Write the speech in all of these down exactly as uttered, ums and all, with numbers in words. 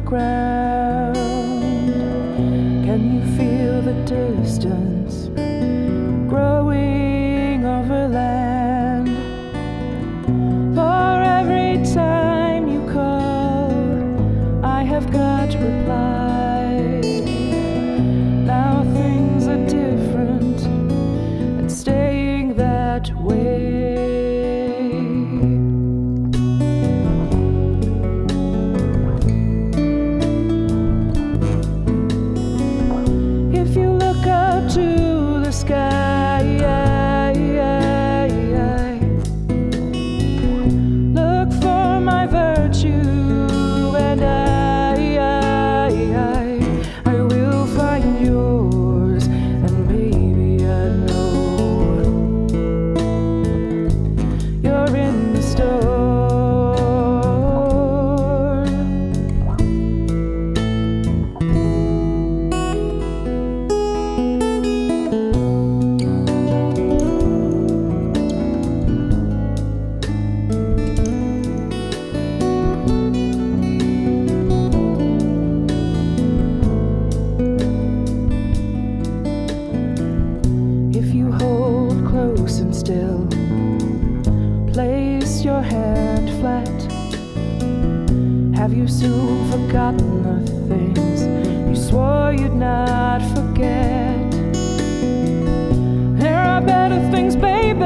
ground. Can you feel the distance growing over land? For every time you call, I have got to reply. Now things are different and staying that way. To the sky, look for my virtue, and I, I, I will find yours, and maybe I know you're in the store. Close and still, place your hand flat. Have you soon forgotten the things you swore you'd not forget? There are better things, baby,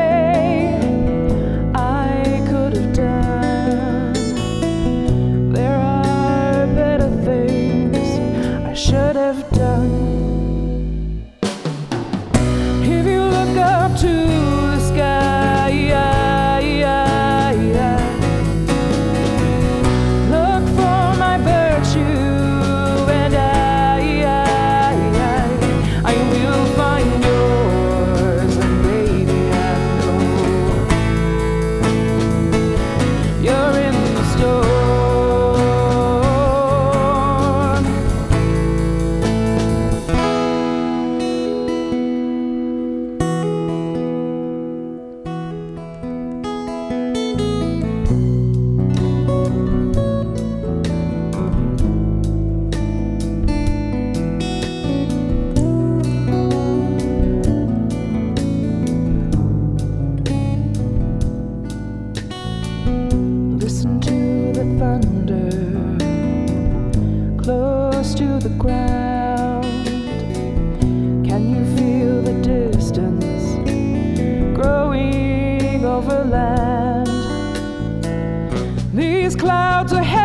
I could have done. There are better things I should have done. To the sky, look for my virtue, and I, I, I will find yours, and baby I know you're in the storm. Listen to the thunder close to the ground. Can you feel the distance growing over land? These clouds are heavy.